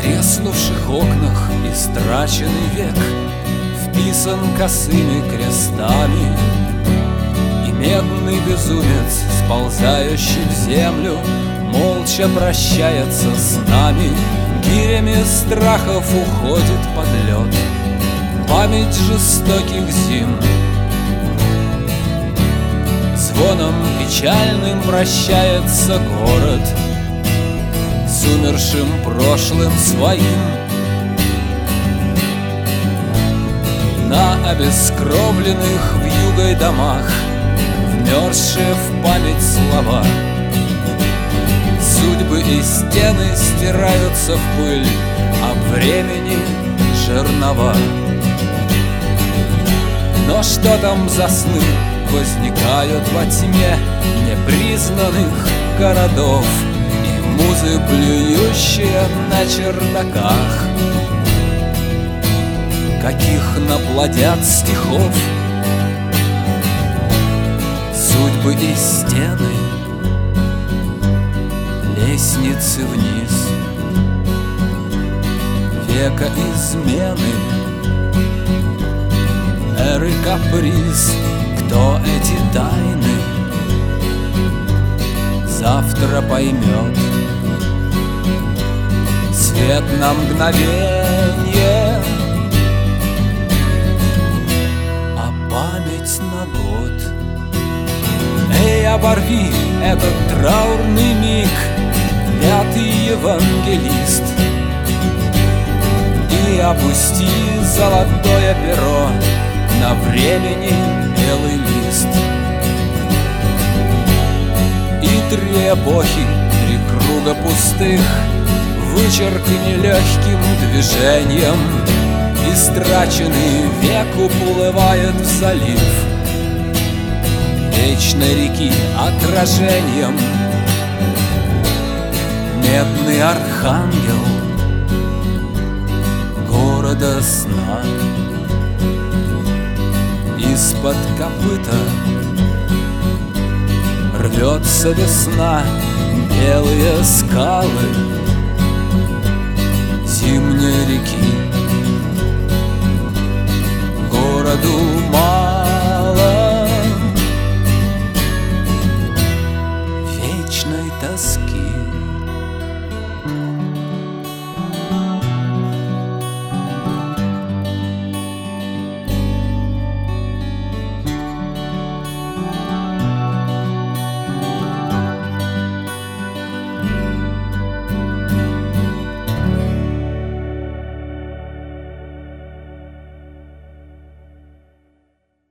треснувших окнах истраченный век вписан косыми крестами, и медный безумец, сползающий в землю, молча прощается с нами. Гирями страхов уходит под лед память жестоких зим. Звоном печальным прощается город с умершим прошлым своим. На обескровленных вьюгой домах вмерзшие в память слова, судьбы и стены стираются в пыль, а времени жернова. Но что там за сны возникают во тьме непризнанных городов, и музы, плюющие на чердаках, каких наплодят стихов. Судьбы и стены, лестницы вниз, века измены, эры каприз. Кто эти тайны завтра поймет? Свет на мгновенье, а память на год. Эй, оборви этот траурный миг, пятый евангелист, и опусти золотое перо на времени белый лист. И три эпохи, три круга пустых вычеркни легким движением. Истраченный век уплывает в залив вечной реки отражением. Медный архангел города сна, из-под копыта рвется весна. Белые скалы зимней реки